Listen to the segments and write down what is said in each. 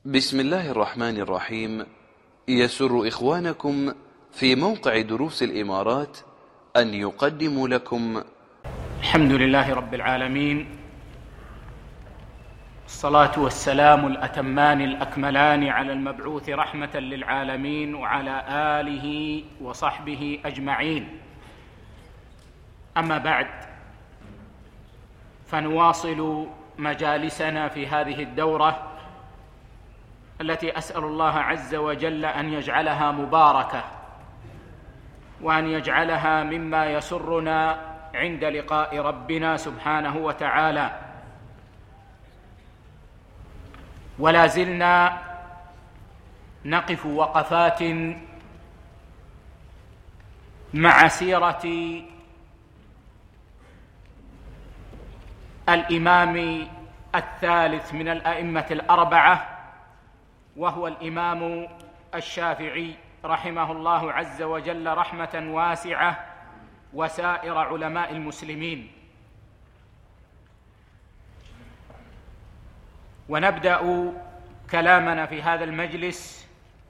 بسم الله الرحمن الرحيم. يسر إخوانكم في موقع دروس الإمارات أن يقدموا لكم الحمد لله رب العالمين، الصلاة والسلام الأتمان الأكملان على المبعوث رحمة للعالمين وعلى آله وصحبه أجمعين. أما بعد، فنواصل مجالسنا في هذه الدورة التي أسأل الله عز وجل أن يجعلها مباركة، وأن يجعلها مما يسرنا عند لقاء ربنا سبحانه وتعالى. ولا زلنا نقف وقفات مع سيرة الإمام الثالث من الأئمة الأربعة، وهو الإمام الشافعي رحمه الله عز وجل رحمة واسعة، وسائر علماء المسلمين. ونبدأ كلامنا في هذا المجلس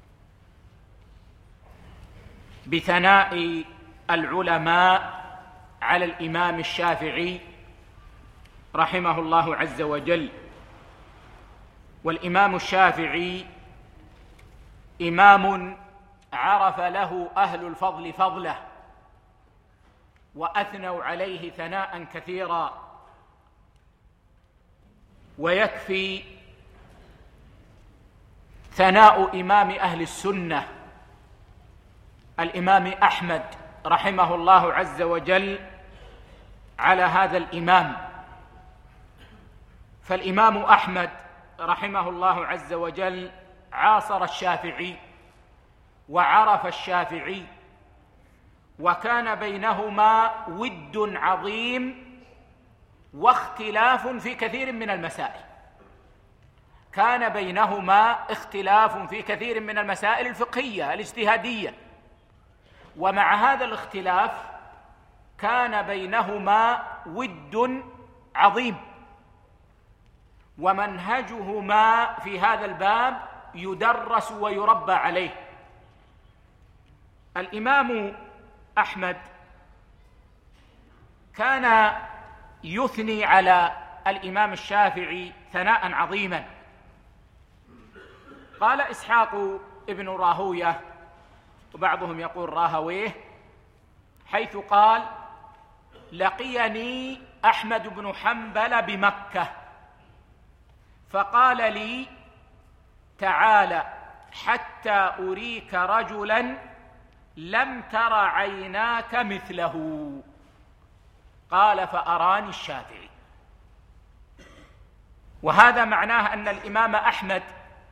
بثناء العلماء على الإمام الشافعي رحمه الله عز وجل. والإمام الشافعي إمام عرف له أهل الفضل فضله، وأثنوا عليه ثناء كثيرا. ويكفي ثناء إمام أهل السنة الإمام أحمد رحمه الله عز وجل على هذا الإمام. فالإمام أحمد رحمه الله عز وجل عاصر الشافعي وعرف الشافعي، وكان بينهما ود عظيم واختلاف في كثير من المسائل. كان بينهما اختلاف في كثير من المسائل الفقهية الاجتهادية، ومع هذا الاختلاف كان بينهما ود عظيم، ومنهجهما في هذا الباب يدرس ويربى عليه. الإمام أحمد كان يثني على الإمام الشافعي ثناء عظيما. قال إسحاق ابن راهويه، وبعضهم يقول راهويه، حيث قال: لقيني أحمد بن حنبل بمكة فقال لي: تعال حتى أريك رجلا لم تر عيناك مثله. قال: فأراني الشافعي. وهذا معناه أن الإمام أحمد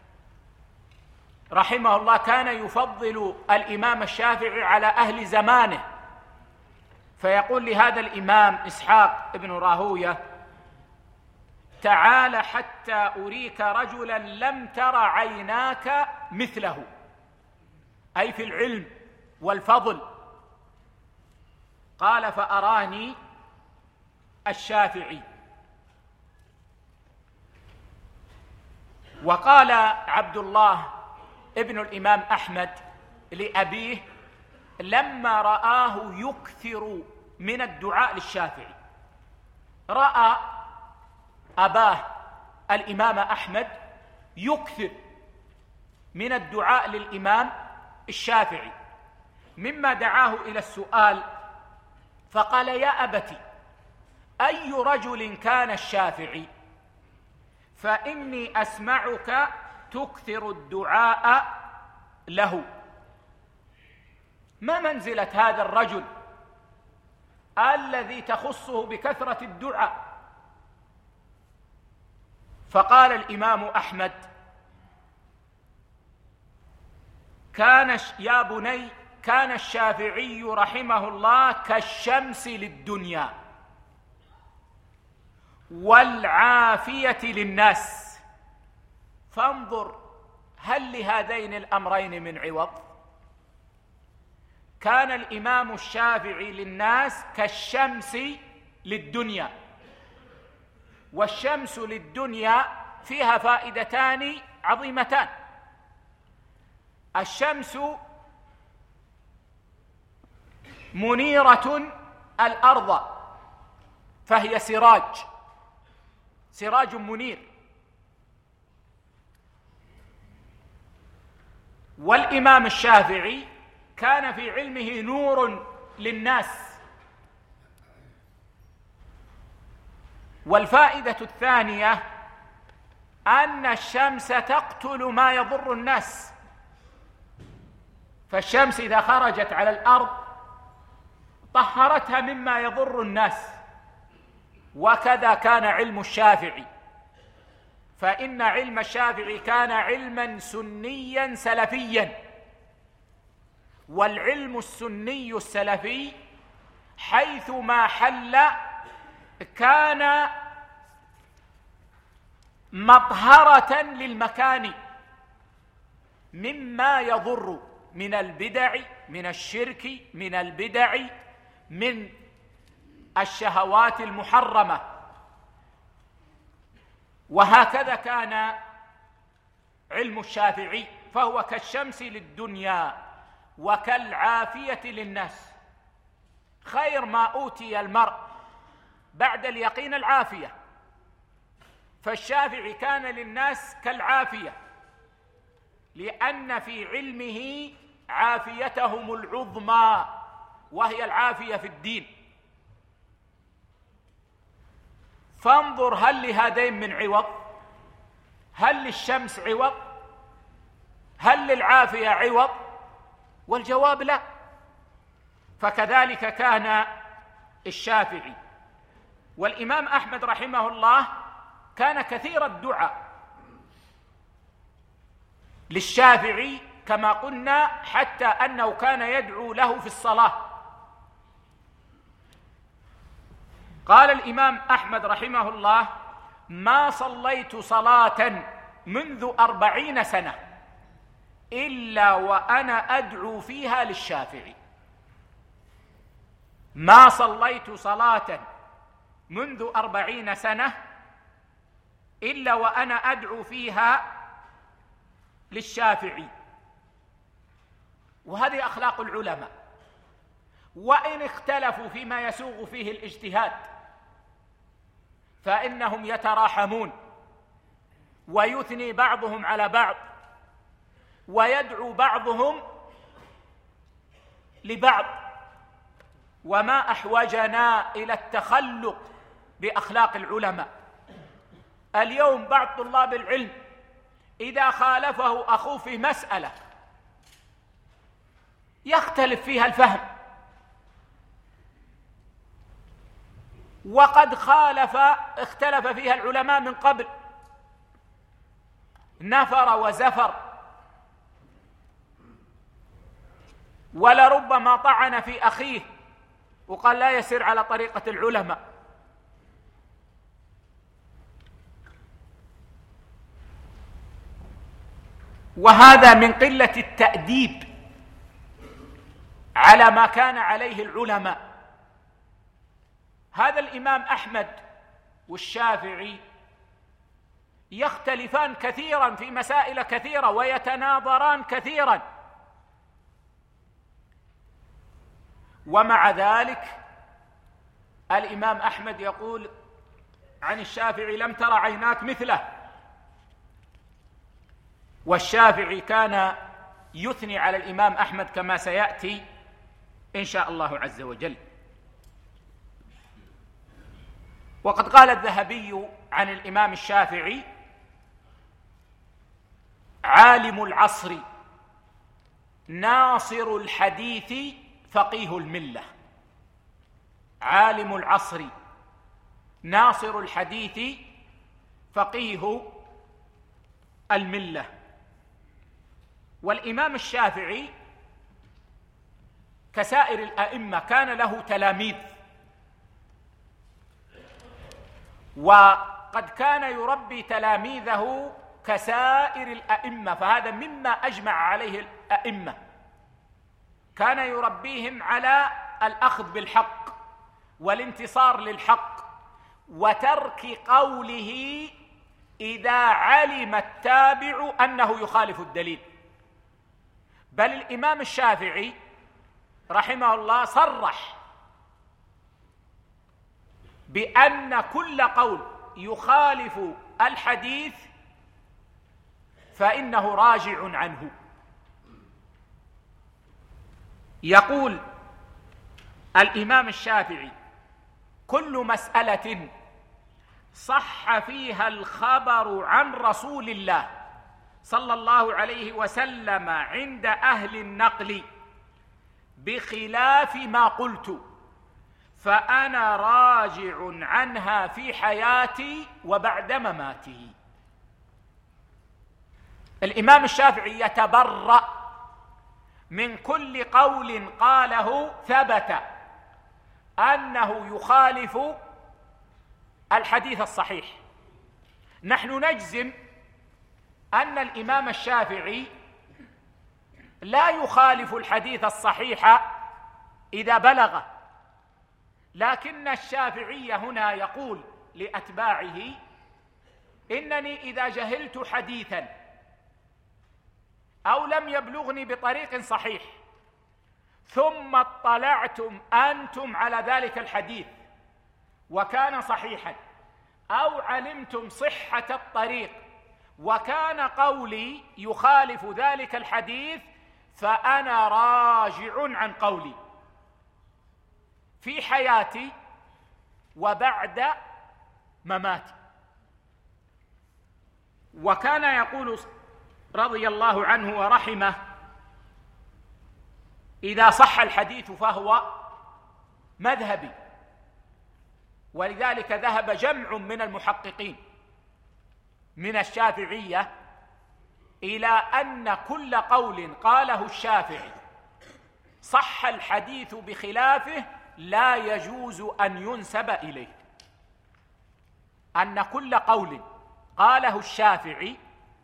رحمه الله كان يفضل الإمام الشافعي على أهل زمانه، فيقول لهذا الإمام إسحاق ابن راهويه: تعال حتى أريك رجلا لم تر عيناك مثله، أي في العلم والفضل. قال: فأراني الشافعي. وقال عبد الله ابن الإمام أحمد لأبيه لما رآه يكثر من الدعاء للشافعي، رأى أباه الإمام أحمد يكثر من الدعاء للإمام الشافعي، مما دعاه إلى السؤال، فقال: يا أبت، أي رجل كان الشافعي؟ فإني أسمعك تكثر الدعاء له. ما منزلة هذا الرجل الذي تخصه بكثرة الدعاء؟ فقال الإمام أحمد: يا بني، كان الشافعي رحمه الله كالشمس للدنيا والعافية للناس، فانظر هل لهذين الأمرين من عوض؟ كان الإمام الشافعي للناس كالشمس للدنيا، والشمس للدنيا فيها فائدتان عظيمتان. الشمس منيرة الأرض فهي سراج منير، والإمام الشافعي كان في علمه نور للناس. والفائدة الثانية أن الشمس تقتل ما يضر الناس، فالشمس إذا خرجت على الأرض طهرتها مما يضر الناس. وكذا كان علم الشافعي، فإن علم الشافعي كان علما سنيا سلفيا، والعلم السني السلفي حيثما حل كان مطهرة للمكان مما يضر من البدع، من الشرك، من البدع، من الشهوات المحرمة. وهكذا كان علم الشافعي، فهو كالشمس للدنيا وكالعافية للناس. خير ما أوتي المرء بعد اليقين العافية، فالشافعي كان للناس كالعافية، لأن في علمه عافيتهم العظمى وهي العافية في الدين. فانظر هل لهذين من عوض؟ هل للشمس عوض؟ هل للعافية عوض؟ والجواب لا. فكذلك كان الشافعي. والإمام أحمد رحمه الله كان كثير الدعاء للشافعي كما قلنا، حتى أنه كان يدعو له في الصلاة. قال الإمام أحمد رحمه الله: ما صليت صلاة منذ 40 سنة إلا وأنا أدعو فيها للشافعي. ما صليت صلاة منذ 40 سنة إلا وأنا أدعو فيها للشافعي. وهذه أخلاق العلماء، وإن اختلفوا فيما يسوغ فيه الاجتهاد فإنهم يتراحمون، ويثني بعضهم على بعض، ويدعو بعضهم لبعض. وما أحوجنا إلى التخلق بأخلاق العلماء. اليوم بعض طلاب العلم إذا خالفه أخوه في مسألة يختلف فيها الفهم، وقد اختلف فيها العلماء من قبل، نفر وزفر، ولربما طعن في أخيه وقال لا يسير على طريقة العلماء. وهذا من قلة التأديب على ما كان عليه العلماء. هذا الإمام أحمد والشافعي يختلفان كثيرا في مسائل كثيرة ويتناظران كثيرا، ومع ذلك الإمام أحمد يقول عن الشافعي: لم تر عيناك مثله. والشافعي كان يثني على الإمام أحمد كما سيأتي إن شاء الله عز وجل. وقد قال الذهبي عن الإمام الشافعي: عالم العصر ناصر الحديث فقيه الملة. عالم العصر ناصر الحديث فقيه الملة. والإمام الشافعي كسائر الأئمة كان له تلاميذ، وقد كان يربي تلاميذه كسائر الأئمة، فهذا مما أجمع عليه الأئمة. كان يربيهم على الأخذ بالحق والانتصار للحق وترك قوله إذا علم التابع أنه يخالف الدليل. بل الإمام الشافعي رحمه الله صرح بأن كل قول يخالف الحديث فإنه راجع عنه. يقول الإمام الشافعي: كل مسألة صح فيها الخبر عن رسول الله صلى الله عليه وسلم عند أهل النقل بخلاف ما قلت فأنا راجع عنها في حياتي وبعد مماتي. الإمام الشافعي يتبرأ من كل قول قاله ثبت أنه يخالف الحديث الصحيح. نحن نجزم أن الإمام الشافعي لا يخالف الحديث الصحيح إذا بلغ، لكن الشافعي هنا يقول لأتباعه: إنني إذا جهلت حديثا أو لم يبلغني بطريق صحيح ثم اطلعتم أنتم على ذلك الحديث وكان صحيحا، أو علمتم صحة الطريق وكان قولي يخالف ذلك الحديث، فأنا راجع عن قولي في حياتي وبعد مماتي. وكان يقول رضي الله عنه ورحمه: إذا صح الحديث فهو مذهبي. ولذلك ذهب جمع من المحققين من الشافعية إلى أن كل قول قاله الشافعي صح الحديث بخلافه لا يجوز أن ينسب إليه. أن كل قول قاله الشافعي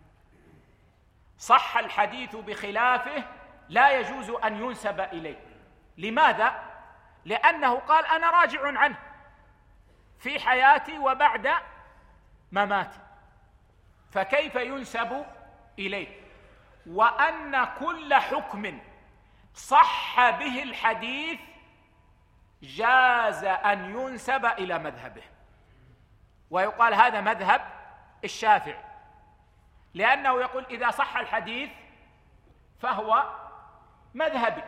صح الحديث بخلافه لا يجوز أن ينسب إليه. لماذا؟ لأنه قال: أنا راجع عنه في حياتي وبعد مماتي، فكيف ينسب إليه؟ وأن كل حكم صح به الحديث جاز أن ينسب إلى مذهبه، ويقال هذا مذهب الشافعي، لأنه يقول: إذا صح الحديث فهو مذهبي.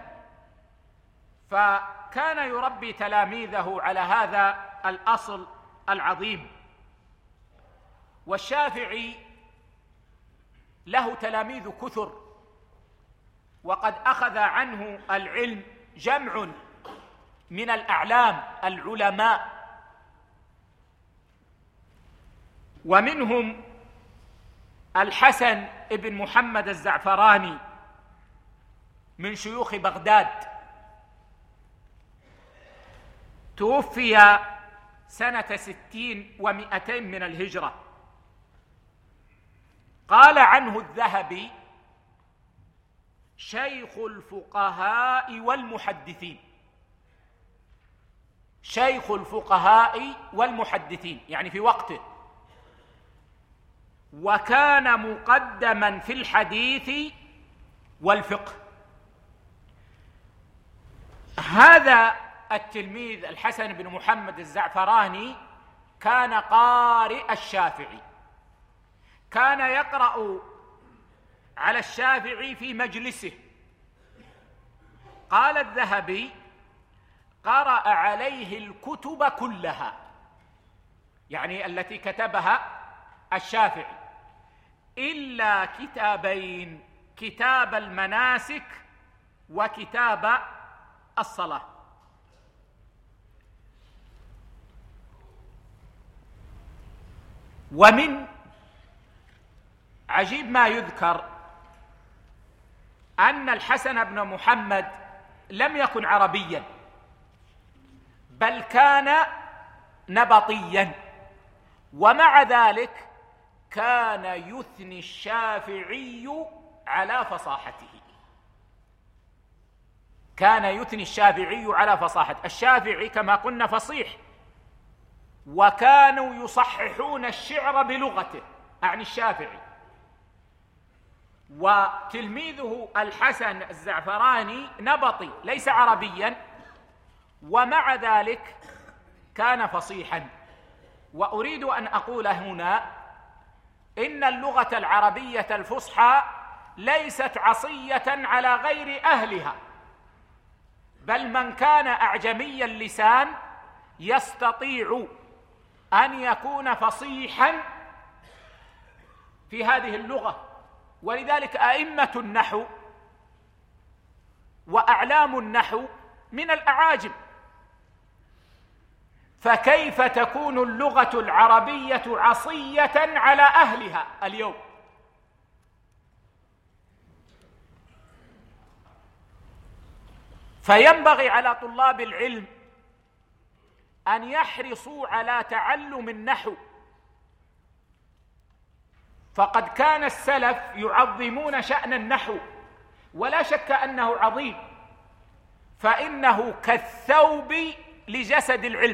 فكان يربي تلاميذه على هذا الأصل العظيم. والشافعي له تلاميذ كثر، وقد أخذ عنه العلم جمع من الأعلام العلماء، ومنهم الحسن بن محمد الزعفراني من شيوخ بغداد، توفي سنة 60 و200 من الهجرة. قال عنه الذهبي: شيخ الفقهاء والمحدثين. شيخ الفقهاء والمحدثين يعني في وقته، وكان مقدما في الحديث والفقه. هذا التلميذ الحسن بن محمد الزعفراني كان قارئ الشافعي، كان يقرأ على الشافعي في مجلسه. قال الذهبي: قرأ عليه الكتب كلها، يعني التي كتبها الشافعي، إلا كتابين: كتاب المناسك وكتاب الصلاة. ومن عجيب ما يذكر أن الحسن بن محمد لم يكن عربيا، بل كان نبطيا، ومع ذلك كان يثني الشافعي على فصاحته. كان يثني الشافعي على فصاحته. الشافعي كما قلنا فصيح، وكانوا يصححون الشعر بلغته، عن الشافعي، وتلميذه الحسن الزعفراني نبطي ليس عربيا، ومع ذلك كان فصيحا. وأريد أن أقول هنا إن اللغة العربية الفصحى ليست عصية على غير أهلها، بل من كان أعجمي اللسان يستطيع أن يكون فصيحا في هذه اللغة. ولذلك أئمة النحو وأعلام النحو من الأعاجم، فكيف تكون اللغة العربية عصية على أهلها اليوم؟ فينبغي على طلاب العلم أن يحرصوا على تعلم النحو، فقد كان السلف يعظمون شأن النحو، ولا شك أنه عظيم، فإنه كالثوب لجسد العلم.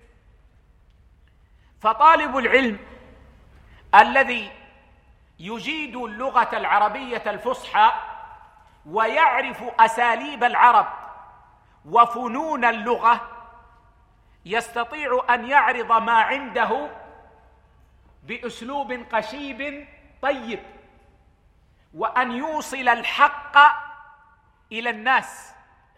فطالب العلم الذي يجيد اللغة العربية الفصحى ويعرف أساليب العرب وفنون اللغة يستطيع أن يعرض ما عنده بأسلوب قشيب طيب، وأن يوصل الحق إلى الناس.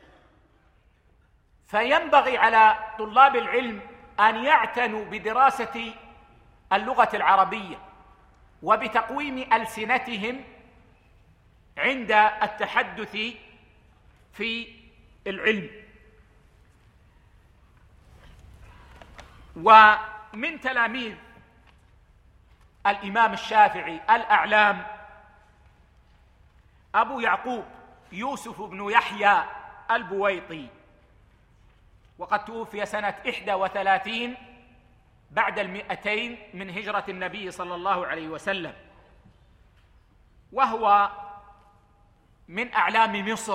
فينبغي على طلاب العلم أن يعتنوا بدراسة اللغة العربية وبتقويم ألسنتهم عند التحدث في العلم. ومن تلاميذ الإمام الشافعي الأعلام أبو يعقوب يوسف بن يحيى البويطي، وقد توفي سنة 31 بعد 200 من هجرة النبي صلى الله عليه وسلم، وهو من أعلام مصر.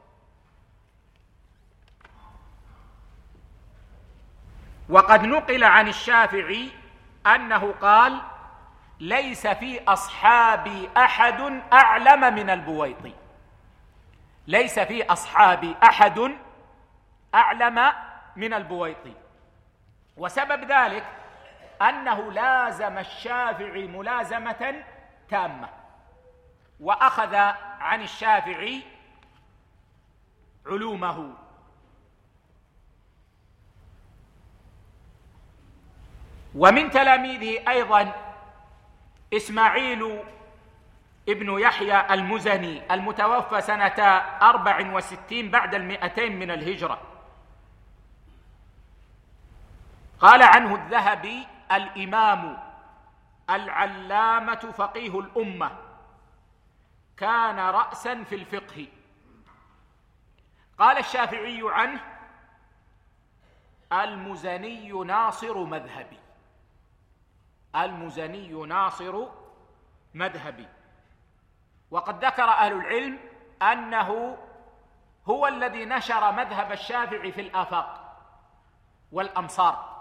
وقد نقل عن الشافعي أنه قال: ليس في أصحابي أحد أعلم من البويطي. ليس في أصحابي أحد أعلم من البويطي. وسبب ذلك أنه لازم الشافعي ملازمة تامة، وأخذ عن الشافعي علومه. ومن تلاميذه أيضا إسماعيل ابن يحيى المزني المتوفى سنة 64 بعد 200 من الهجرة. قال عنه الذهبي: الإمام العلامة فقيه الأمة، كان رأسا في الفقه. قال الشافعي عنه: المزني ناصر مذهبي. المزني ناصر مذهبي. وقد ذكر أهل العلم أنه هو الذي نشر مذهب الشافعي في الآفاق والأمصار.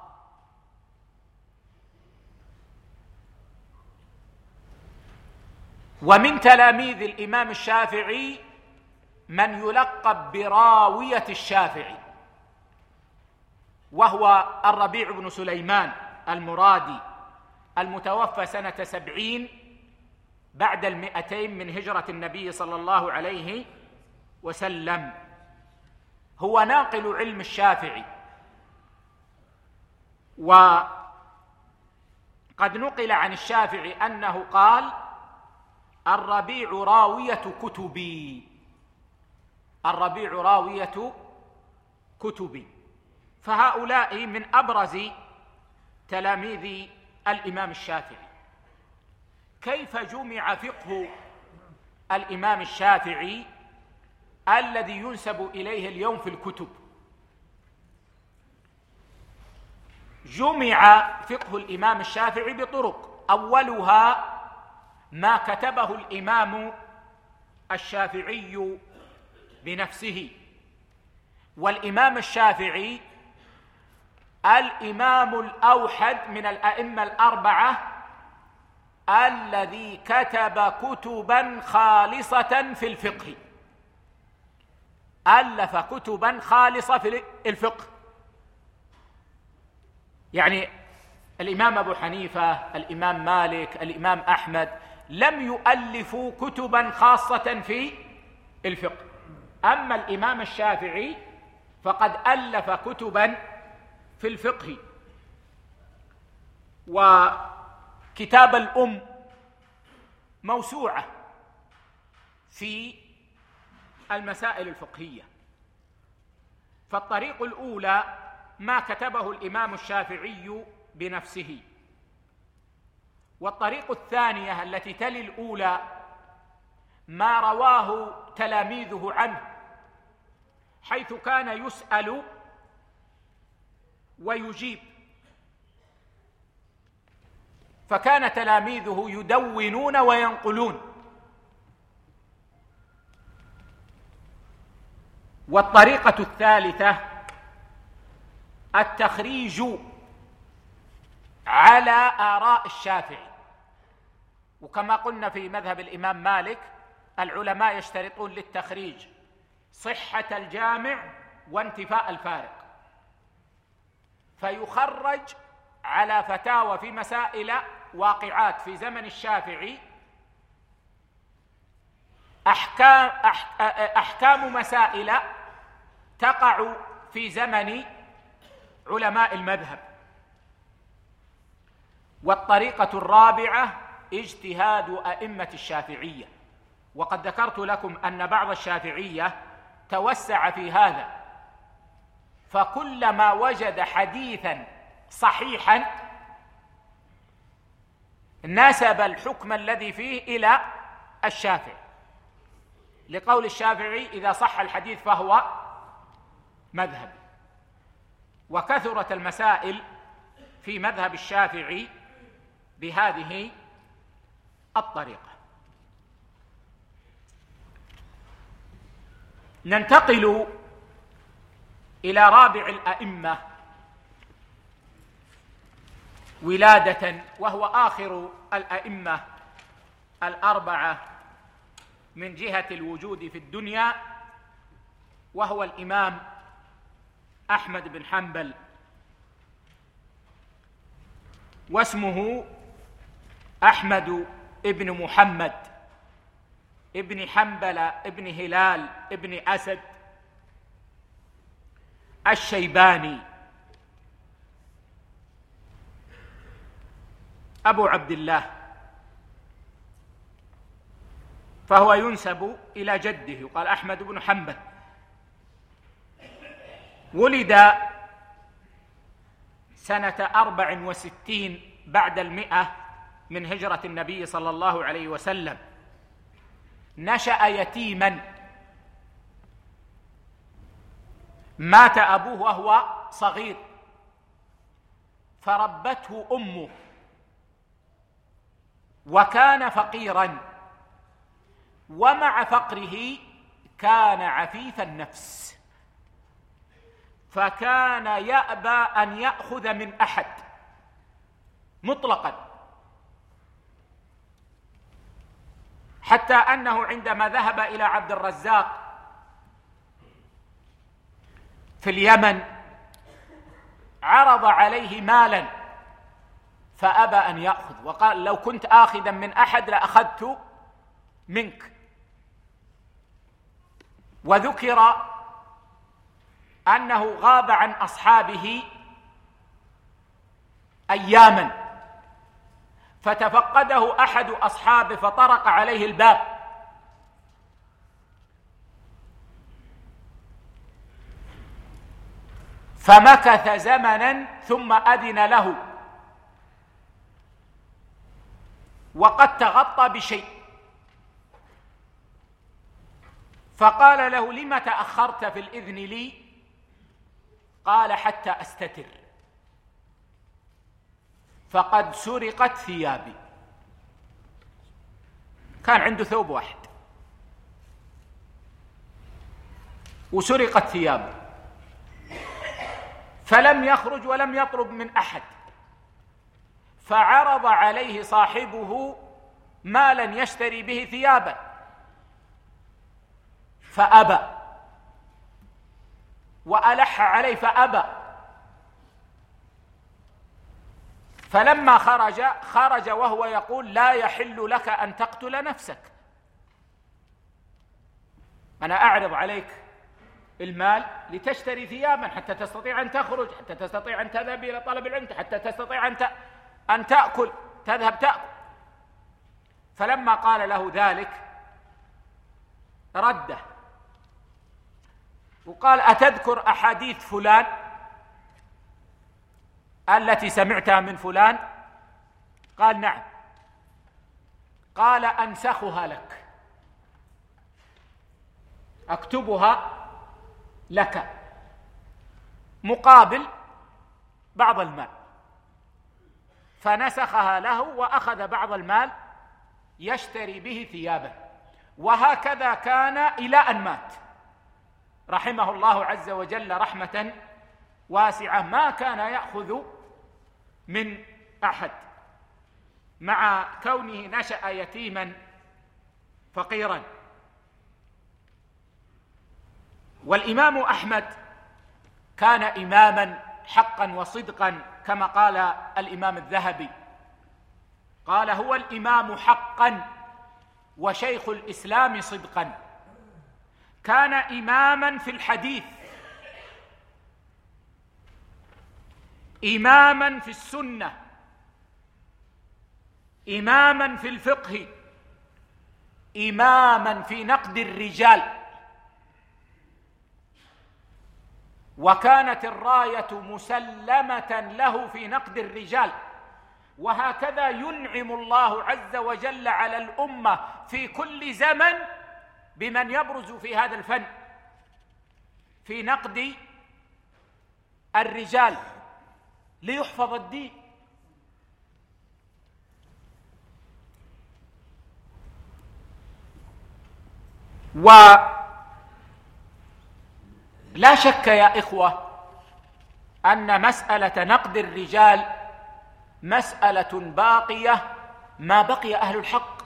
ومن تلاميذ الإمام الشافعي من يلقب براوية الشافعي، وهو الربيع بن سليمان المرادي المتوفى سنة 70 بعد 200 من هجرة النبي صلى الله عليه وسلم. هو ناقل علم الشافعي، وقد نقل عن الشافعي أنه قال: الربيع راوية كتبي. الربيع راوية كتبي. فهؤلاء من أبرز تلاميذ الإمام الشافعي. كيف جمع فقه الإمام الشافعي الذي ينسب إليه اليوم في الكتب؟ جمع فقه الإمام الشافعي بطرق، أولها ما كتبه الإمام الشافعي بنفسه. والإمام الشافعي الإمام الأوحد من الأئمة الأربعة الذي كتب كتبا خالصة في الفقه، ألف كتبا خالصة في الفقه. يعني الإمام أبو حنيفة، الإمام مالك، الإمام أحمد لم يؤلفوا كتبا خاصة في الفقه. أما الإمام الشافعي فقد ألف كتبا في الفقه، وكتاب الأم موسوعة في المسائل الفقهية. فالطريق الأولى ما كتبه الإمام الشافعي بنفسه، والطريق الثانية التي تلي الأولى ما رواه تلاميذه عنه، حيث كان يسأل ويجيب، فكان تلاميذه يدونون وينقلون. والطريقة الثالثة التخريج على آراء الشافعي. وكما قلنا في مذهب الإمام مالك العلماء يشترطون للتخريج صحة الجامع وانتفاء الفارق، فيخرج على فتاوى في مسائل واقعات في زمن الشافعي أحكام مسائل تقع في زمن علماء المذهب. والطريقة الرابعة اجتهاد أئمة الشافعية، وقد ذكرت لكم أن بعض الشافعية توسع في هذا، فكلما وجد حديثا صحيحا نسب الحكم الذي فيه إلى الشافعي، لقول الشافعي إذا صح الحديث فهو مذهب. وكثرت المسائل في مذهب الشافعي بهذه الطريقة. ننتقل إلى رابع الأئمة ولادة، وهو آخر الأئمة الأربعة من جهة الوجود في الدنيا، وهو الإمام أحمد بن حنبل، واسمه أحمد ابن محمد ابن حنبل ابن هلال ابن أسد الشيباني أبو عبد الله، فهو ينسب إلى جده، قال أحمد بن حنبل. ولد سنة 64 بعد 100 من هجرة النبي صلى الله عليه وسلم. نشأ يتيما، مات أبوه وهو صغير فربته أمه، وكان فقيرا، ومع فقره كان عفيف النفس، فكان يأبى أن يأخذ من أحد مطلقا، حتى أنه عندما ذهب إلى عبد الرزاق في اليمن عرض عليه مالا فأبى أن يأخذ، وقال لو كنت آخذا من أحد لأخذت منك. وذكر أنه غاب عن أصحابه أياما، فتفقده أحد أصحابه فطرق عليه الباب، فمكث زمنا ثم أذن له، وقد تغطى بشيء، فقال له لم تأخرت في الإذن لي؟ قال حتى أستتر، فقد سرقت ثيابي. كان عنده ثوب واحد وسرقت ثيابه، فلم يخرج ولم يطلب من أحد، فعرض عليه صاحبه مالا يشتري به ثيابا فأبى، وألح عليه فأبى، فلما خرج وهو يقول: لا يحل لك أن تقتل نفسك، أنا أعرض عليك المال لتشتري ثيابا حتى تستطيع أن تخرج، حتى تستطيع أن تذهب إلى طلب العلم، حتى تستطيع أن تأكل، تذهب تأكل. فلما قال له ذلك رده وقال: أتذكر أحاديث فلان التي سمعتها من فلان؟ قال: نعم. قال: أنسخها لك، أكتبها لك مقابل بعض المال. فنسخها له وأخذ بعض المال يشتري به ثيابا، وهكذا كان إلى أن مات رحمه الله عز وجل رحمة واسعة، ما كان يأخذ من أحد، مع كونه نشأ يتيما فقيرا. والإمام أحمد كان إماما حقا وصدقا، كما قال الإمام الذهبي، قال: هو الإمام حقا وشيخ الإسلام صدقا. كان إماما في الحديث، إماما في السنة، إماما في الفقه، إماما في نقد الرجال، وكانت الراية مسلمة له في نقد الرجال. وهكذا ينعم الله عز وجل على الأمة في كل زمن بمن يبرز في هذا الفن، في نقد الرجال ليحفظ الدين. ولا شك يا إخوة أن مسألة نقد الرجال مسألة باقية ما بقي أهل الحق.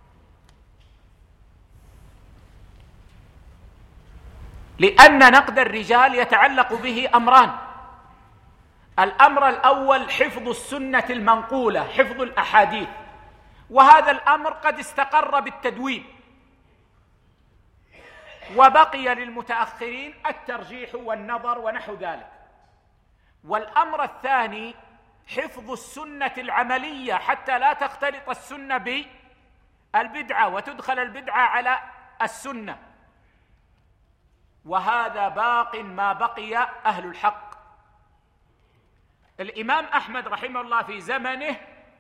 لأن نقد الرجال يتعلق به أمران: الأمر الأول حفظ السنة المنقولة، حفظ الأحاديث، وهذا الأمر قد استقر بالتدوين، وبقي للمتأخرين الترجيح والنظر ونحو ذلك. والأمر الثاني حفظ السنة العملية حتى لا تختلط السنة بالبدعة وتدخل البدعة على السنة، وهذا باق ما بقي أهل الحق. الإمام أحمد رحمه الله في زمنه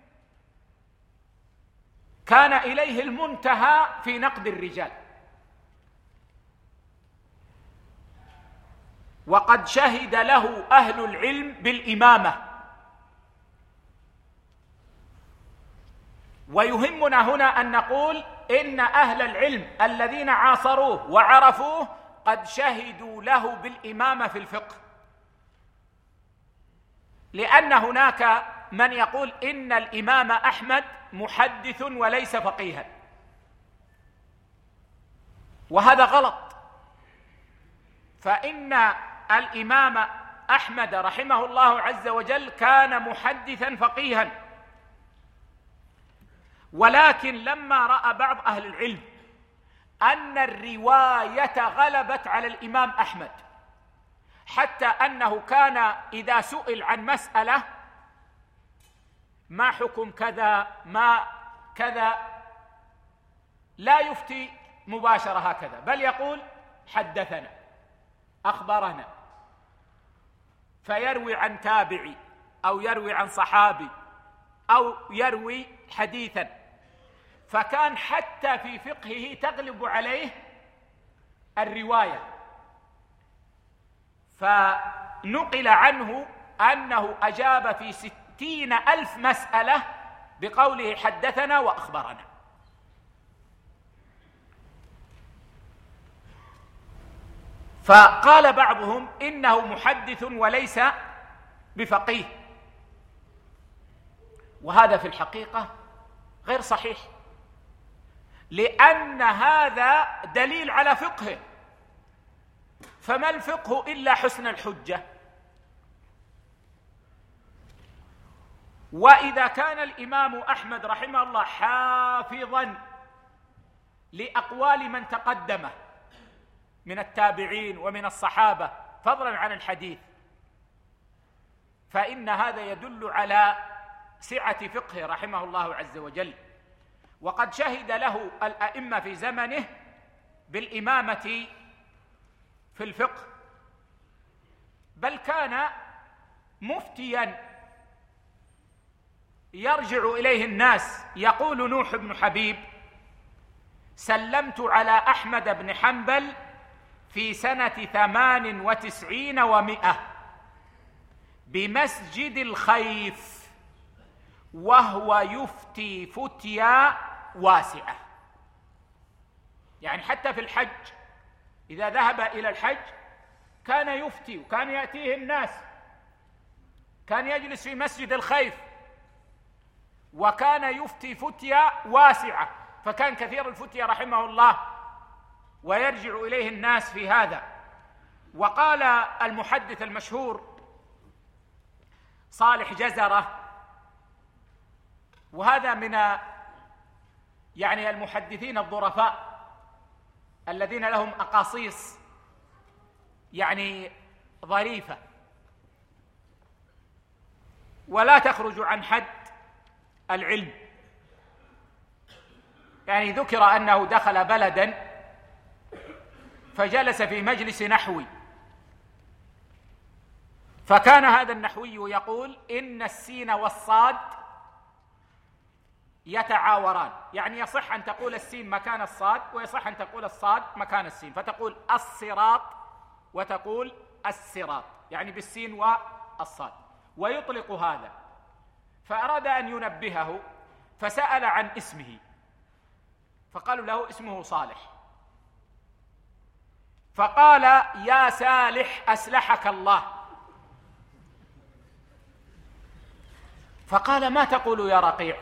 كان إليه المنتهى في نقد الرجال، وقد شهد له أهل العلم بالإمامة. ويهمنا هنا أن نقول إن أهل العلم الذين عاصروه وعرفوه قد شهدوا له بالإمامة في الفقه، لأن هناك من يقول إن الإمام أحمد محدث وليس فقيها، وهذا غلط. فإن الإمام أحمد رحمه الله عز وجل كان محدثا فقيها، ولكن لما رأى بعض أهل العلم أن الرواية غلبت على الإمام أحمد، حتى أنه كان إذا سئل عن مسألة: ما حكم كذا، ما كذا، لا يفتي مباشرة هكذا، بل يقول: حدثنا، أخبرنا، فيروي عن تابعي أو يروي عن صحابي أو يروي حديثا. فكان حتى في فقهه تغلب عليه الرواية. فنقل عنه أنه أجاب في 60,000 مسألة بقوله: حدثنا وأخبرنا. فقال بعضهم إنه محدث وليس بفقيه، وهذا في الحقيقة غير صحيح، لأن هذا دليل على فقهه، فما الفقه إلا حسن الحجة. وإذا كان الإمام أحمد رحمه الله حافظا لأقوال من تقدمه من التابعين ومن الصحابة فضلا عن الحديث، فإن هذا يدل على سعة فقهه رحمه الله عز وجل. وقد شهد له الأئمة في زمنه بالإمامة في الفقه، بل كان مفتيا يرجع إليه الناس. يقول نوح بن حبيب: سلمت على أحمد بن حنبل في سنة 98 و100 بمسجد الخيف وهو يفتي فتيا واسعة. يعني حتى في الحج إذا ذهب إلى الحج كان يفتي، وكان يأتيه الناس، كان يجلس في مسجد الخيف وكان يفتي فتيا واسعة، فكان كثير الفتيا رحمه الله ويرجع إليه الناس في هذا. وقال المحدث المشهور صالح جزرة، وهذا من يعني المحدثين الظرفاء الذين لهم أقاصيص يعني ظريفة ولا تخرج عن حد العلم. يعني ذكر أنه دخل بلدا فجلس في مجلس نحوي، فكان هذا النحوي يقول إن السين والصاد يتعاوران، يعني يصح أن تقول السين مكان الصاد ويصح أن تقول الصاد مكان السين، فتقول الصراط وتقول الصراط، يعني بالسين والصاد، ويطلق هذا. فأراد أن ينبهه فسأل عن اسمه، فقالوا له اسمه صالح، فقال: يا سالح أسلحك الله. فقال: ما تقول يا رقيع؟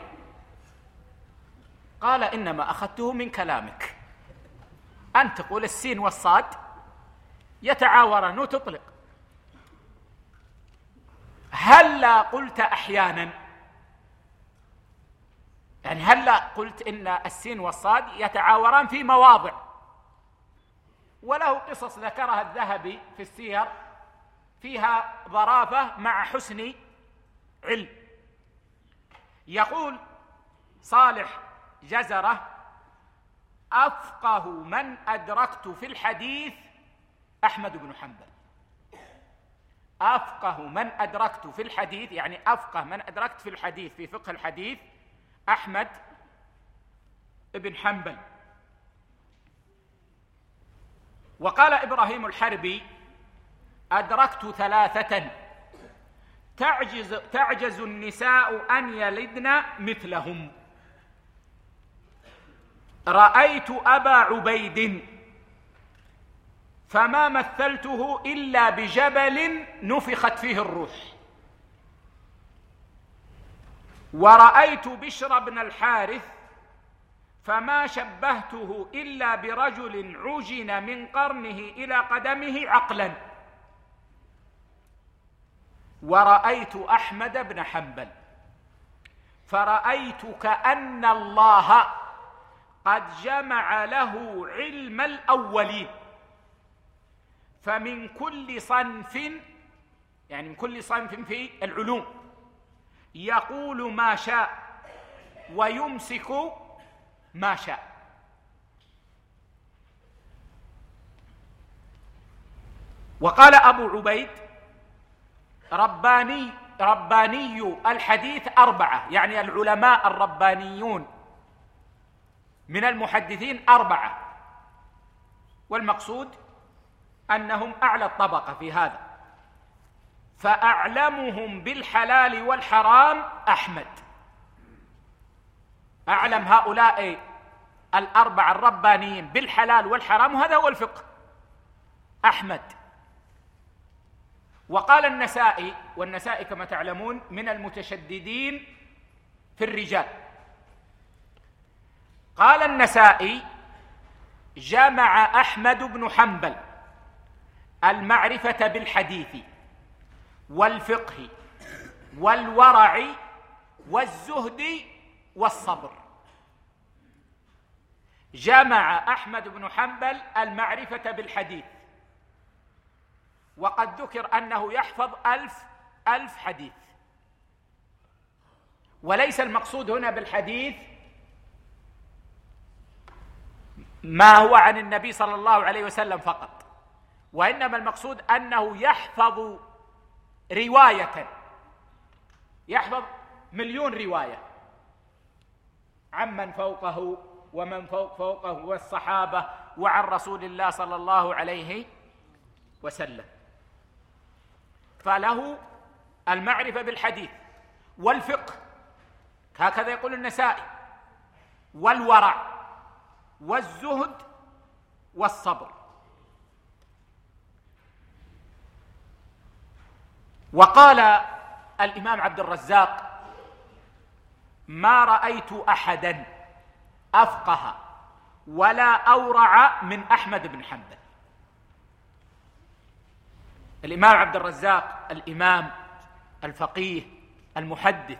قال: إنما أخذته من كلامك، أن تقول السين والصاد يتعاوران وتطلق. هلا قلت أحيانا، يعني هلا قلت إن السين والصاد يتعاوران في مواضع، وله قصص ذكرها الذهبي في السير فيها ظرافة مع حسن علم. يقول صالح جزرة: أفقه من أدركت في الحديث أحمد بن حنبل. أفقه من أدركت في الحديث، يعني أفقه من أدركت في الحديث في فقه الحديث أحمد بن حنبل. وقال إبراهيم الحربي: أدركت 3 تعجز النساء أن يلدن مثلهم. رأيت أبا عبيد فما مثلته إلا بجبل نفخت فيه الروح، ورأيت بشر بن الحارث فما شبهته إلا برجل عجن من قرنه إلى قدمه عقلا، ورأيت أحمد بن حنبل فرأيت كأن الله قد جمع له علم الأولين، فمن كل صنف، يعني من كل صنف في العلوم، يقول ما شاء ويمسك ما شاء. وقال أبو عبيد: رباني الحديث 4، يعني العلماء الربانيون من المحدثين 4، والمقصود أنهم أعلى الطبقة في هذا، فأعلمهم بالحلال والحرام أحمد. أعلم هؤلاء 4 الربانيين بالحلال والحرام، وهذا هو الفقه، أحمد. وقال النسائي، والنسائي كما تعلمون من المتشددين في الرجال. قال النسائي: جمع أحمد بن حنبل المعرفة بالحديث والفقه والورع والزهد والصبر. جمع أحمد بن حنبل المعرفة بالحديث، وقد ذكر أنه يحفظ 1000 حديث، وليس المقصود هنا بالحديث ما هو عن النبي صلى الله عليه وسلم فقط، وإنما المقصود أنه يحفظ رواية، يحفظ 1,000,000 رواية عمن فوقه ومن فوقه والصحابة وعن رسول الله صلى الله عليه وسلم. فله المعرفة بالحديث والفقه، هكذا يقول النسائي، والورع والزهد والصبر. وقال الإمام عبد الرزاق: ما رأيت أحدا أفقه ولا أورع من أحمد بن حنبل. الإمام عبد الرزاق الإمام الفقيه المحدث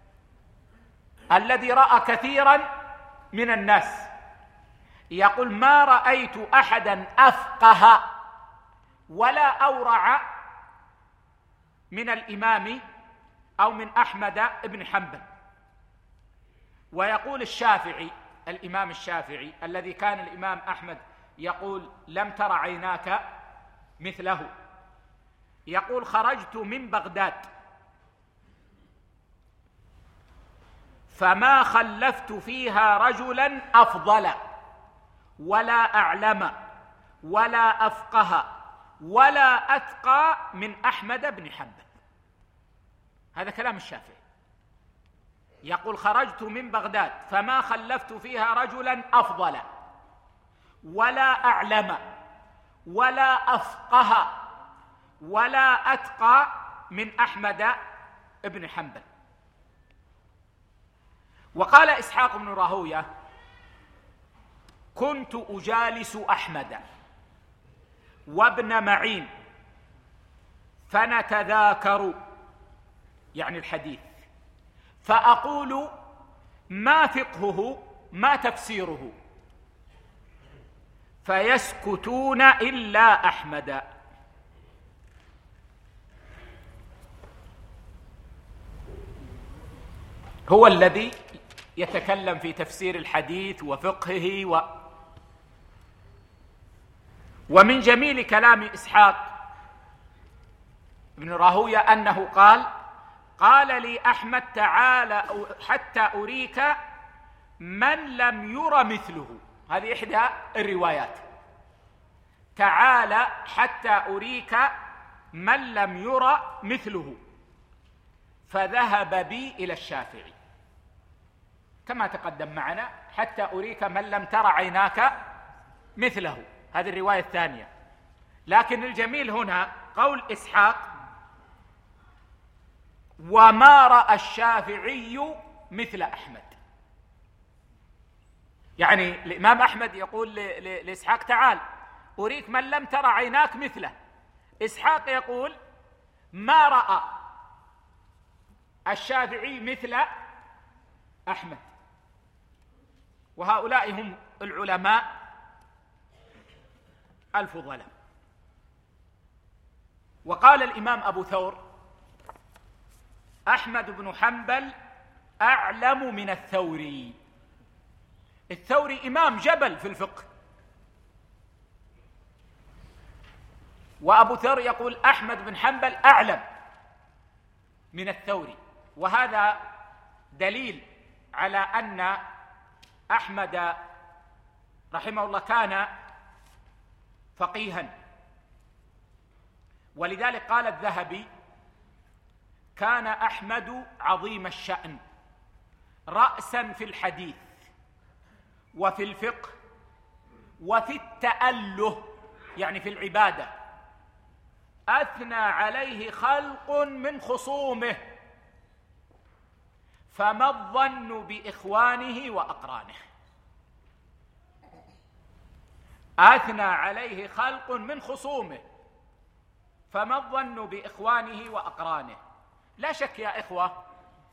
الذي رأى كثيرا من الناس يقول: ما رأيت أحدا أفقه ولا أورع من الإمام أو من أحمد بن حنبل. ويقول الشافعي، الإمام الشافعي الذي كان الإمام أحمد يقول: لم تر عيناك مثله، يقول: خرجت من بغداد فما خلفت فيها رجلا أفضل ولا أعلم ولا أفقه ولا أتقى من أحمد بن حنبل. هذا كلام الشافعي، يقول: خرجت من بغداد فما خلفت فيها رجلا أفضل ولا أعلم ولا أفقه ولا أتقى من أحمد بن حنبل. وقال إسحاق بن راهويه: كنت أجالس أحمد وابن معين فنتذاكر، يعني الحديث، فأقول: ما فقهه ما تفسيره؟ فيسكتون إلا أحمد. هو الذي يتكلم في تفسير الحديث وفقهه ومن جميل كلام إسحاق بن راهويه أنه قال لي أحمد: تعال حتى أريك من لم ير مثله. هذه إحدى الروايات: تعال حتى أريك من لم ير مثله. فذهب بي إلى الشافعي كما تقدم معنا: حتى أريك من لم تر عيناك مثله. هذه الرواية الثانية. لكن الجميل هنا قول إسحاق: وما رأى الشافعي مثل أحمد. يعني الإمام أحمد يقول لإسحاق: تعال أريك من لم تر عيناك مثله. إسحاق يقول: ما رأى الشافعي مثل أحمد. وهؤلاء هم العلماء الفضلاء. وقال الإمام أبو ثور: أحمد بن حنبل أعلم من الثوري. الثوري إمام جبل في الفقه، وأبو ثور يقول: أحمد بن حنبل أعلم من الثوري. وهذا دليل على أن أحمد رحمه الله كان فقيها. ولذلك قال الذهبي: كان أحمد عظيم الشأن رأسا في الحديث وفي الفقه وفي التأله، يعني في العبادة. أثنى عليه خلق من خصومه فما الظن بإخوانه وأقرانه؟ أثنى عليه خلق من خصومه، فما الظن بإخوانه وأقرانه؟ لا شك يا إخوة،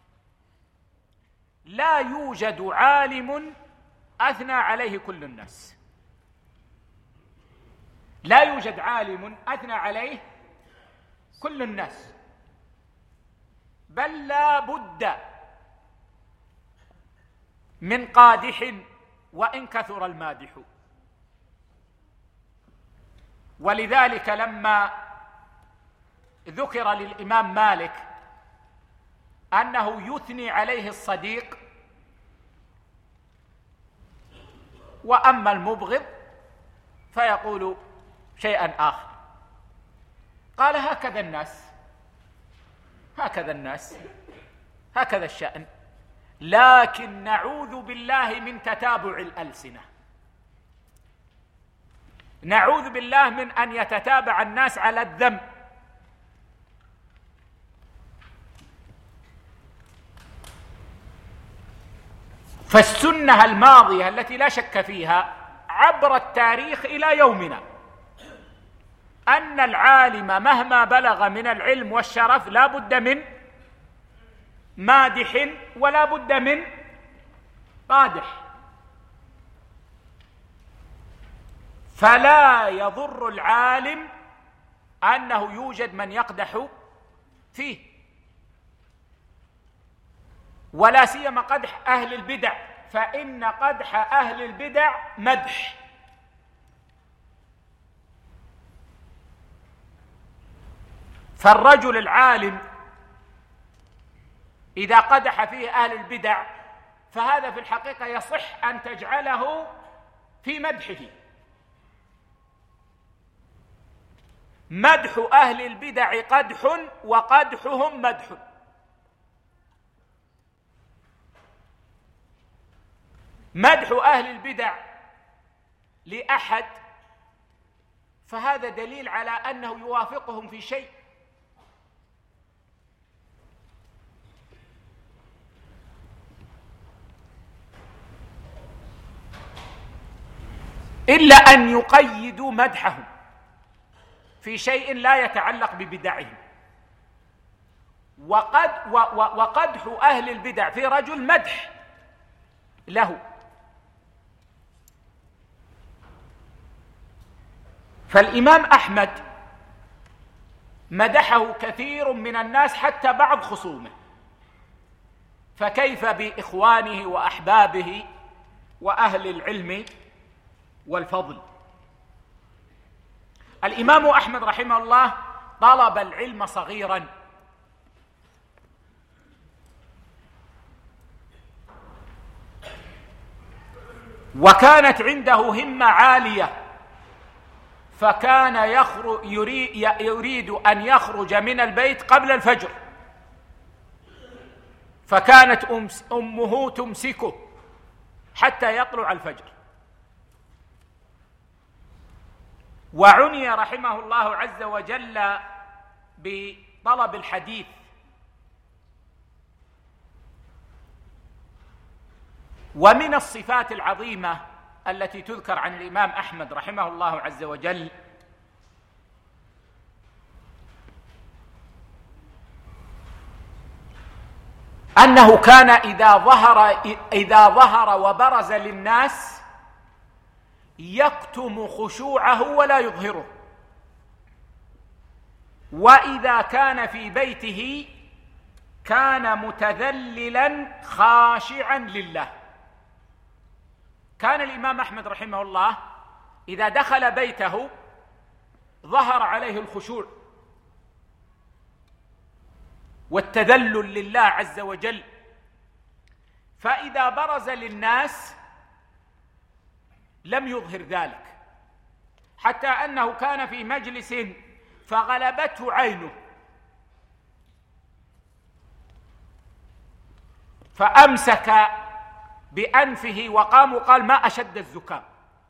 لا يوجد عالم أثنى عليه كل الناس، لا يوجد عالم أثنى عليه كل الناس، بل لا بد من قادح وإن كثر المادح. ولذلك لما ذكر للإمام مالك أنه يثني عليه الصديق وأما المبغض فيقول شيئا آخر، قال هكذا الناس، هكذا الناس، هكذا الشأن، لكن نعوذ بالله من تتابع الألسنة، نعوذ بالله من أن يتتابع الناس على الذم. فالسنة الماضية التي لا شك فيها عبر التاريخ إلى يومنا أن العالم مهما بلغ من العلم والشرف لا بد من مادح ولا بد من قادح، فلا يضر العالم أنه يوجد من يقدح فيه، ولا سيما قدح أهل البدع، فإن قدح أهل البدع مدح. فالرجل العالم إذا قدح فيه أهل البدع فهذا في الحقيقة يصح أن تجعله في مدحه. مدح أهل البدع قدح وقدحهم مدح. مدح أهل البدع لأحد فهذا دليل على أنه يوافقهم في شيء، إلا أن يقيدوا مدحهم في شيء لا يتعلق ببدعهم. وقدح أهل البدع في رجل مدح له. فالإمام أحمد مدحه كثير من الناس حتى بعض خصومه، فكيف بإخوانه وأحبابه وأهل العلم والفضل؟ الإمام أحمد رحمه الله طلب العلم صغيرا، وكانت عنده همة عالية، فكان يريد أن يخرج من البيت قبل الفجر، فكانت أمه تمسكه حتى يطلع الفجر. وعني رحمه الله عز وجل بطلب الحديث، ومن الصفات العظيمة التي تذكر عن الإمام أحمد رحمه الله عز وجل أنه كان إذا ظهر وبرز للناس يكتم خشوعه ولا يظهره، وإذا كان في بيته كان متذللا خاشعا لله. كان الإمام أحمد رحمه الله إذا دخل بيته ظهر عليه الخشوع والتذلل لله عز وجل، فإذا برز للناس لم يظهر ذلك، حتى أنه كان في مجلس فغلبته عينه فأمسك بأنفه وقام وقال ما أشد الزكام.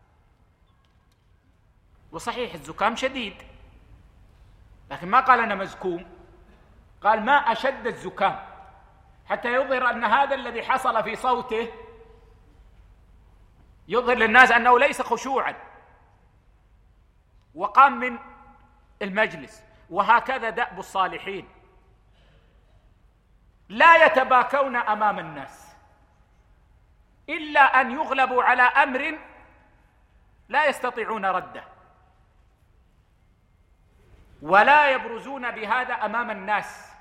وصحيح الزكام شديد، لكن ما قال أنا مزكوم، قال ما أشد الزكام. حتى يظهر أن هذا الذي حصل في صوته يظهر للناس أنه ليس خشوعا، وقام من المجلس. وهكذا دأب الصالحين، لا يتباكون أمام الناس إلا أن يغلبوا على أمر لا يستطيعون رده، ولا يبرزون بهذا أمام الناس.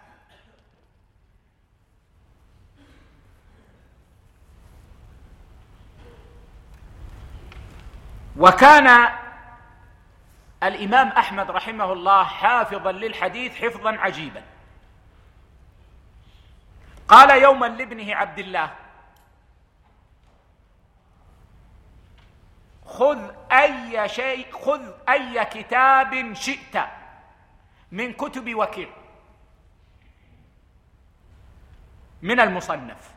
وكان الإمام أحمد رحمه الله حافظا للحديث حفظا عجيبا. قال يوما لابنه عبد الله: خذ أي كتاب شئت من كتب وكيع من المصنف،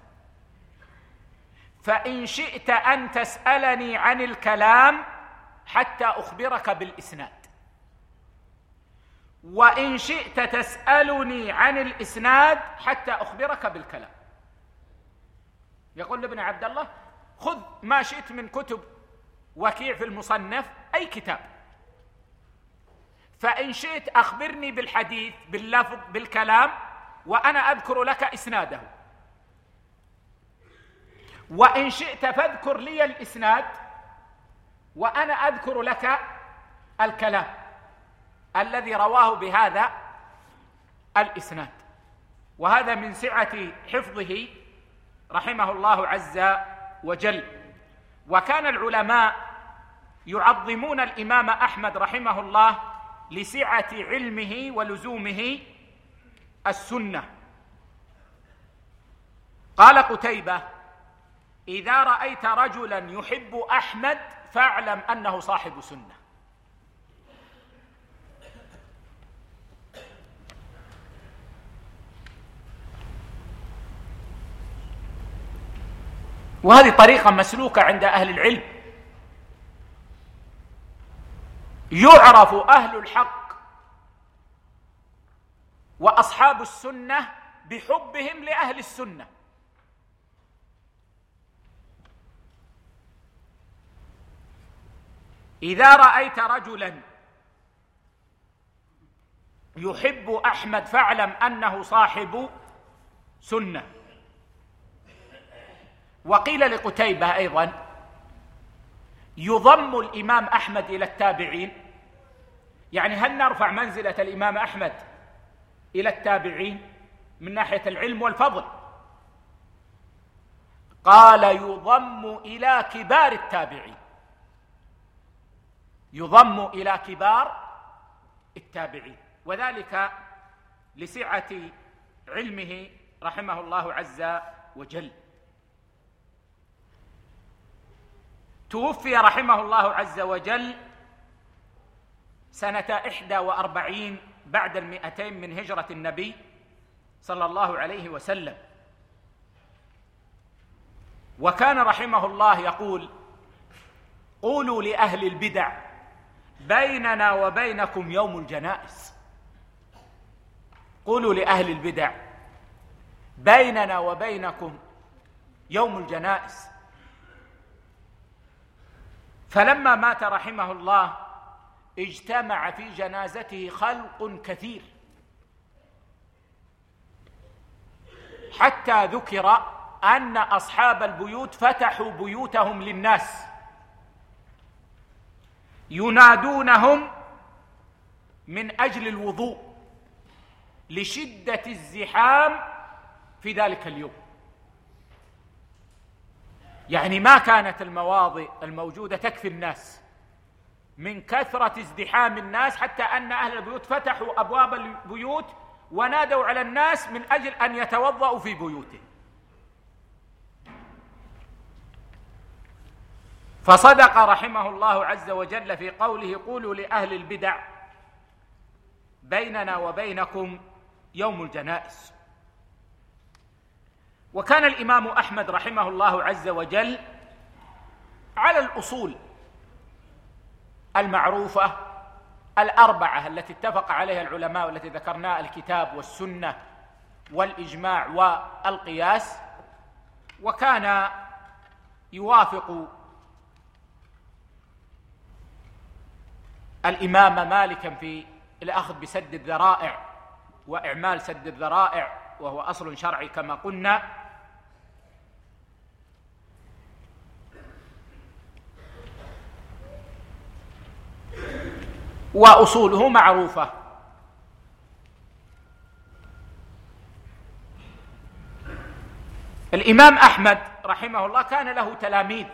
فإن شئت أن تسألني عن الكلام حتى أخبرك بالإسناد، وإن شئت تسألني عن الإسناد حتى أخبرك بالكلام. يقول لابن عبد الله: خذ ما شئت من كتب وكيع في المصنف، أي كتاب، فإن شئت أخبرني بالحديث باللفظ بالكلام وأنا أذكر لك إسناده، وإن شئت فاذكر لي الإسناد وأنا أذكر لك الكلام الذي رواه بهذا الإسناد. وهذا من سعة حفظه رحمه الله عز وجل. وكان العلماء يعظمون الإمام أحمد رحمه الله لسعة علمه ولزومه السنة. قال قتيبة: إذا رأيت رجلا يحب أحمد فاعلم أنه صاحب سنة. وهذه طريقة مسلوكة عند أهل العلم. يعرف أهل الحق وأصحاب السنة بحبهم لأهل السنة. إذا رأيت رجلا يحب أحمد فاعلم أنه صاحب سنة. وقيل لقتيبة أيضا: يضم الإمام أحمد إلى التابعين، يعني هل نرفع منزلة الإمام أحمد إلى التابعين من ناحية العلم والفضل؟ قال: يضم إلى كبار التابعين، يضم إلى كبار التابعين، وذلك لسعة علمه رحمه الله عز وجل. توفي رحمه الله عز وجل سنة 41 بعد 200 من هجرة النبي صلى الله عليه وسلم. وكان رحمه الله يقول: قولوا لأهل البدع بيننا وبينكم يوم الجنائز. قولوا لأهل البدع بيننا وبينكم يوم الجنائز. فلما مات رحمه الله اجتمع في جنازته خلق كثير، حتى ذكر أن أصحاب البيوت فتحوا بيوتهم للناس ينادونهم من أجل الوضوء لشدة الزحام في ذلك اليوم. يعني ما كانت المواضع الموجودة تكفي الناس من كثرة ازدحام الناس، حتى أن أهل البيوت فتحوا أبواب البيوت ونادوا على الناس من أجل أن يتوضأوا في بيوتهم. فصدق رحمه الله عز وجل في قوله: قولوا لأهل البدع بيننا وبينكم يوم الجنائز. وكان الإمام أحمد رحمه الله عز وجل على الأصول المعروفة الأربعة التي اتفق عليها العلماء والتي ذكرناها: الكتاب والسنة والإجماع والقياس، وكان يوافق الإمام مالكا في الأخذ بسد الذرائع وإعمال سد الذرائع، وهو أصل شرعي كما قلنا. وأصوله معروفة. الإمام أحمد رحمه الله كان له تلاميذ،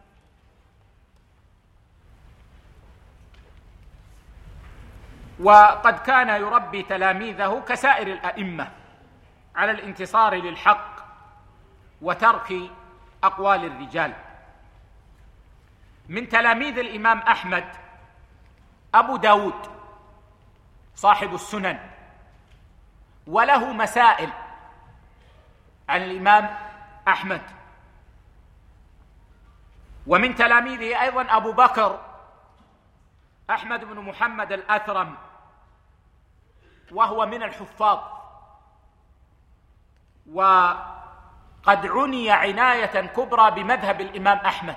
وقد كان يربي تلاميذه كسائر الأئمة على الانتصار للحق وترك أقوال الرجال. من تلاميذ الإمام أحمد أبو داود صاحب السنن، وله مسائل عن الإمام أحمد. ومن تلاميذه أيضا أبو بكر أحمد بن محمد الأثرم، وهو من الحفاظ، وقد عني عناية كبرى بمذهب الإمام أحمد،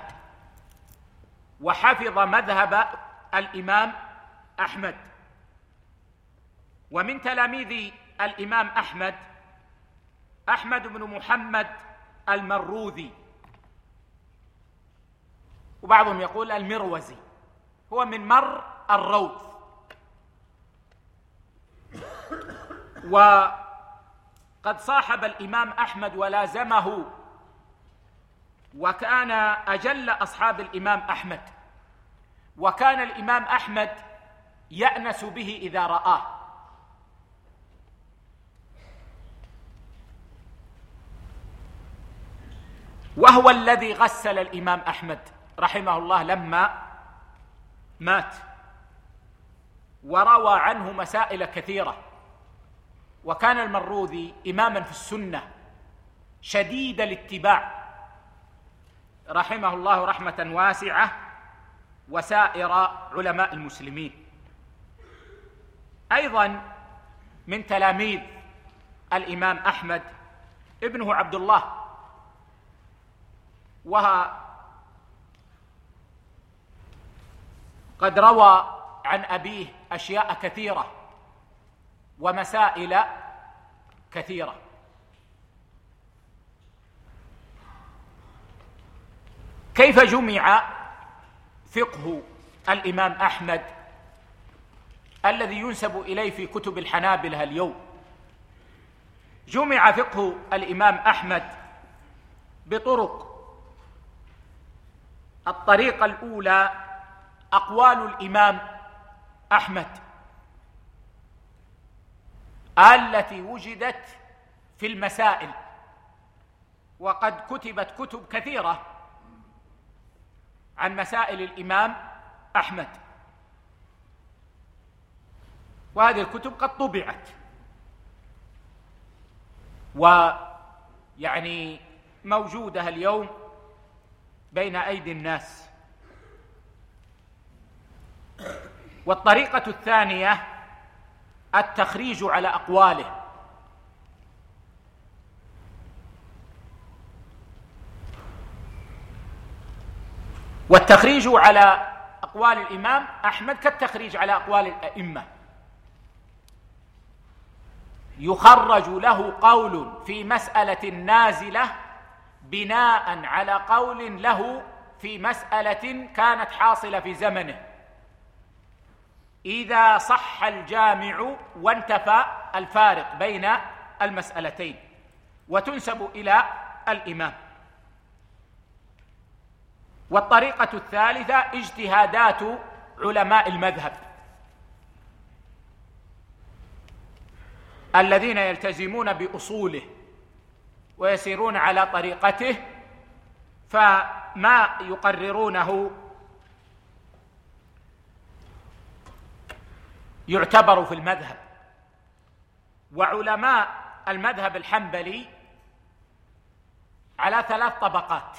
وحفظ مذهب الإمام أحمد. ومن تلاميذ الإمام أحمد أحمد بن محمد المروذي، وبعضهم يقول المروزي، هو من مر الروض. وقد صاحب الإمام أحمد ولازمه، وكان أجل أصحاب الإمام أحمد، وكان الإمام أحمد يأنس به إذا رآه. وهو الذي غسل الإمام أحمد رحمه الله لما مات، وروى عنه مسائل كثيرة. وكان المروذي إماما في السنة شديد الاتباع رحمه الله رحمة واسعة، وسائر علماء المسلمين. أيضا من تلاميذ الإمام أحمد ابنه عبد الله، قد روى عن أبيه أشياء كثيرة ومسائل كثيرة. كيف جمع فقه الإمام أحمد الذي ينسب إليه في كتب الحنابلة اليوم؟ جمع فقه الإمام أحمد بطرق. الطريقة الأولى أقوال الإمام أحمد التي وجدت في المسائل، وقد كتبت كتب كثيرة عن مسائل الإمام أحمد، وهذه الكتب قد طبعت ويعني موجودة اليوم بين أيدي الناس. والطريقة الثانية التخريج على أقواله، والتخريج على أقوال الإمام أحمد كالتخريج على أقوال الأئمة، يخرج له قول في مسألة نازلة بناء على قول له في مسألة كانت حاصلة في زمنه، إذا صح الجامع وانتفى الفارق بين المسألتين، وتنسب إلى الإمام. والطريقة الثالثة اجتهادات علماء المذهب الذين يلتزمون بأصوله ويسيرون على طريقته، فما يقررونه يعتبر في المذهب. وعلماء المذهب الحنبلي على 3 طبقات: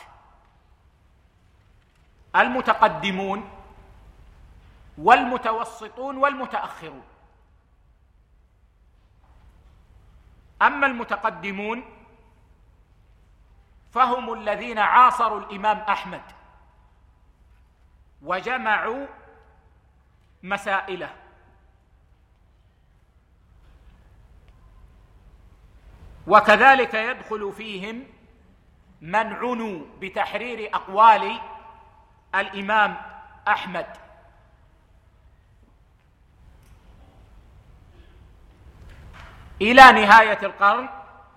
المتقدمون والمتوسطون والمتأخرون. أما المتقدمون فهم الذين عاصروا الإمام أحمد وجمعوا مسائله، وكذلك يدخل فيهم من عنوا بتحرير أقوال الإمام أحمد. إلى نهاية القرن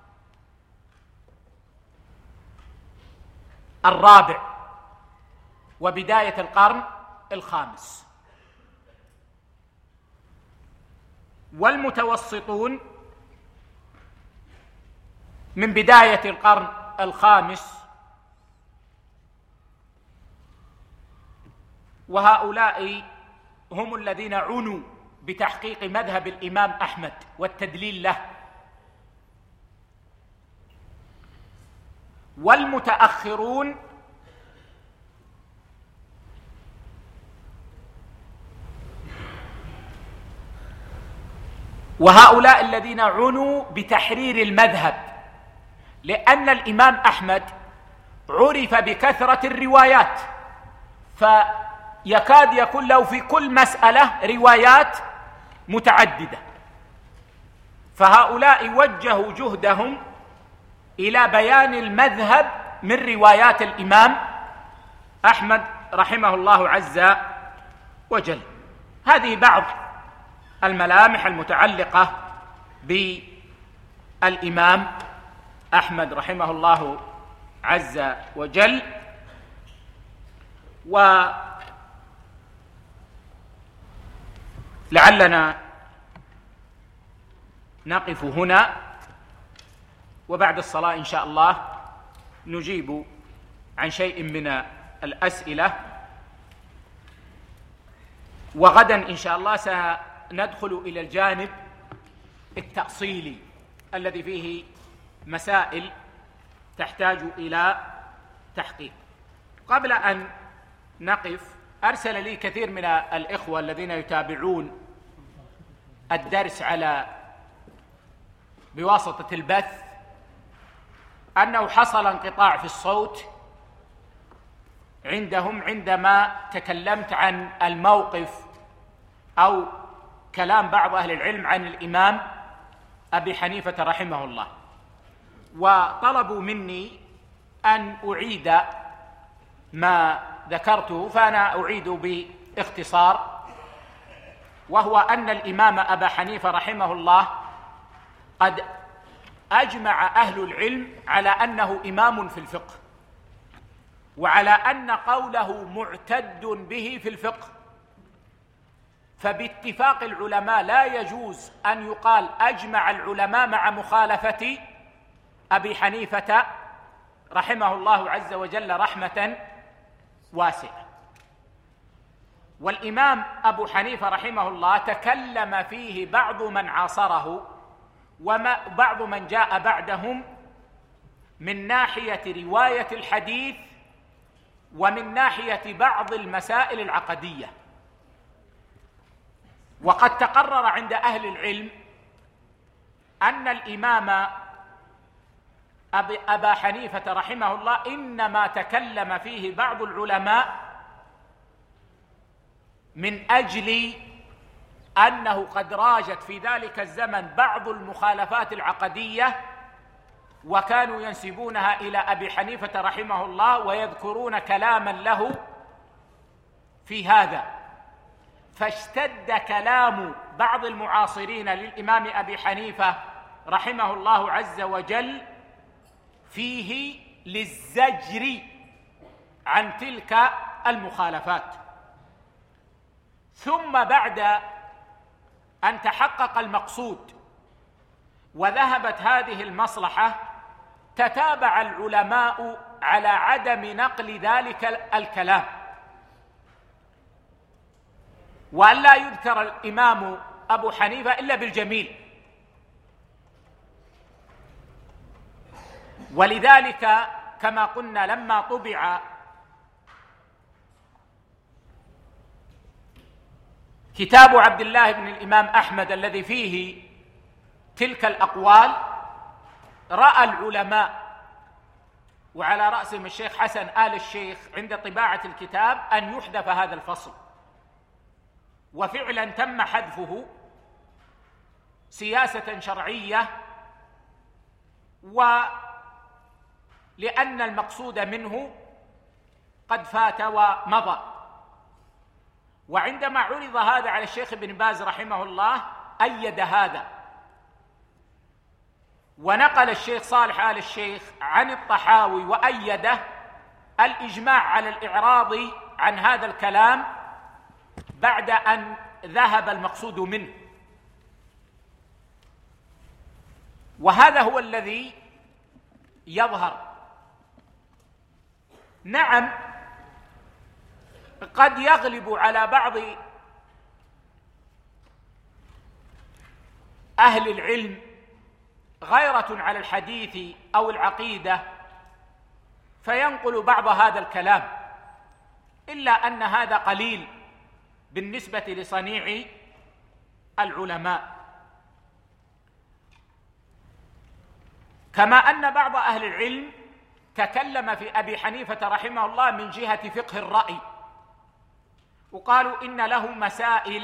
الرابع وبداية القرن الخامس. والمتوسطون من بداية القرن الخامس، وهؤلاء هم الذين عنوا بتحقيق مذهب الإمام أحمد والتدليل له. والمتأخرون وهؤلاء الذين عنوا بتحرير المذهب، لأن الإمام أحمد عرف بكثرة الروايات، فيكاد يكون له في كل مسألة روايات متعددة، فهؤلاء وجهوا جهدهم إلى بيان المذهب من روايات الإمام أحمد رحمه الله عز وجل. هذه بعض الملامح المتعلقة بالإمام أحمد رحمه الله عز وجل. ولعلنا نقف هنا، وبعد الصلاة إن شاء الله نجيب عن شيء من الأسئلة، وغدا إن شاء الله سندخل إلى الجانب التأصيلي الذي فيه مسائل تحتاج إلى تحقيق. قبل أن نقف، أرسل لي كثير من الإخوة الذين يتابعون الدرس بواسطة البث أنه حصل انقطاع في الصوت عندهم عندما تكلمت عن الموقف أو كلام بعض أهل العلم عن الإمام أبي حنيفة رحمه الله، وطلبوا مني أن أعيد ما ذكرته، فأنا أعيد باختصار، وهو أن الإمام أبا حنيفة رحمه الله قد أجمع أهل العلم على أنه إمام في الفقه، وعلى أن قوله معتد به في الفقه، فباتفاق العلماء لا يجوز أن يقال أجمع العلماء مع مخالفة أبي حنيفة رحمه الله عز وجل رحمة واسعة. والإمام أبو حنيفة رحمه الله تكلم فيه بعض من عاصره وبعض من جاء بعدهم من ناحية رواية الحديث ومن ناحية بعض المسائل العقدية. وقد تقرر عند أهل العلم أن الإمام أبا حنيفة رحمه الله إنما تكلم فيه بعض العلماء من أجل أنه قد راجت في ذلك الزمن بعض المخالفات العقدية، وكانوا ينسبونها إلى أبي حنيفة رحمه الله ويذكرون كلاما له في هذا، فاشتد كلام بعض المعاصرين للإمام أبي حنيفة رحمه الله عز وجل فيه للزجر عن تلك المخالفات. ثم بعد أن تحقق المقصود وذهبت هذه المصلحة، تتابع العلماء على عدم نقل ذلك الكلام، وأن لا يذكر الإمام أبو حنيفة إلا بالجميل. ولذلك كما قلنا لما طبع كتاب عبد الله بن الإمام أحمد الذي فيه تلك الأقوال، رأى العلماء وعلى رأسهم الشيخ حسن آل الشيخ عند طباعة الكتاب أن يحذف هذا الفصل، وفعلا تم حذفه سياسة شرعية، ولأن المقصود منه قد فات ومضى. وعندما عرض هذا على الشيخ ابن باز رحمه الله أيد هذا، ونقل الشيخ صالح آل الشيخ عن الطحاوي وأيده الإجماع على الإعراض عن هذا الكلام بعد أن ذهب المقصود منه. وهذا هو الذي يظهر. نعم، قد يغلب على بعض أهل العلم غيرة على الحديث أو العقيدة فينقل بعض هذا الكلام، إلا أن هذا قليل بالنسبة لصنيع العلماء. كما أن بعض أهل العلم تكلم في أبي حنيفة رحمه الله من جهة فقه الرأي، وقالوا إن له مسائل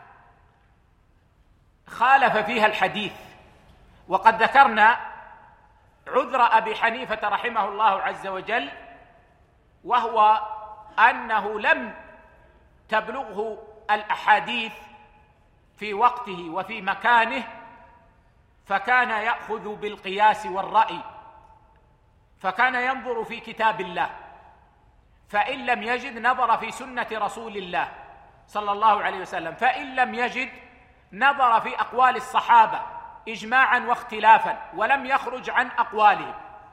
خالف فيها الحديث. وقد ذكرنا عذر أبي حنيفة رحمه الله عز وجل، وهو أنه لم تبلغه الأحاديث في وقته وفي مكانه، فكان يأخذ بالقياس والرأي، فكان ينظر في كتاب الله، فإن لم يجد نظر في سنة رسول الله صلى الله عليه وسلم، فإن لم يجد نظر في أقوال الصحابة إجماعا واختلافا ولم يخرج عن أقوالهم،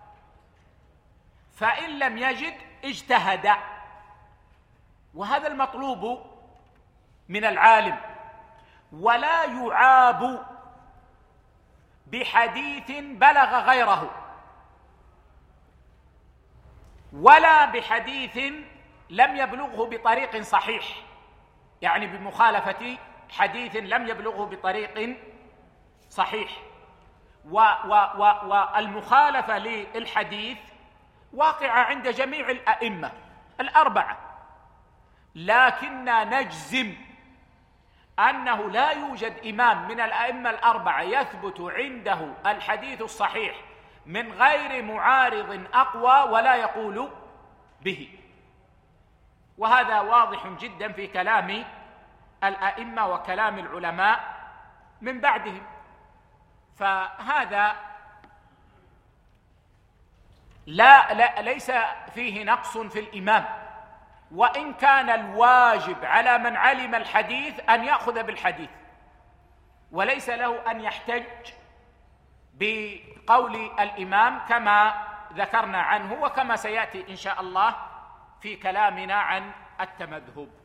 فإن لم يجد اجتهد. وهذا المطلوب من العالم، ولا يعاب بحديث بلغ غيره، ولا بحديث لم يبلغه بطريق صحيح، يعني بمخالفة حديث لم يبلغه بطريق صحيح. والمخالفة للحديث واقعة عند جميع الأئمة الأربعة، لكننا نجزم أنه لا يوجد إمام من الأئمة الأربعة يثبت عنده الحديث الصحيح من غير معارض أقوى ولا يقول به. وهذا واضح جدا في كلام الأئمة وكلام العلماء من بعدهم. فهذا ليس فيه نقص في الإمام، وإن كان الواجب على من علم الحديث أن يأخذ بالحديث، وليس له أن يحتج بقول الإمام كما ذكرنا عنه، وكما سيأتي إن شاء الله في كلامنا عن التمذهب.